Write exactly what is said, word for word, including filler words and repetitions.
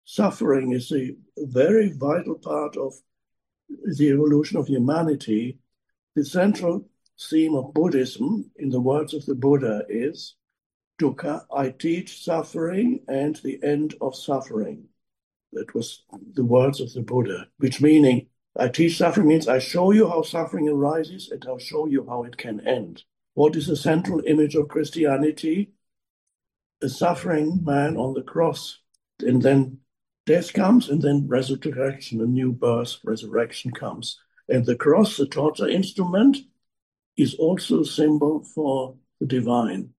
suffering is a very vital part of the evolution of humanity. The central theme of Buddhism, in the words of the Buddha, is dukkha, I teach suffering and the end of suffering. That was the words of the Buddha, which meaning I teach suffering means I show you how suffering arises and I'll show you how it can end. What is the central image of Christianity? A suffering man on the cross, and then death comes, and then resurrection, a new birth, resurrection comes. And the cross, the torture instrument, is also a symbol for the divine.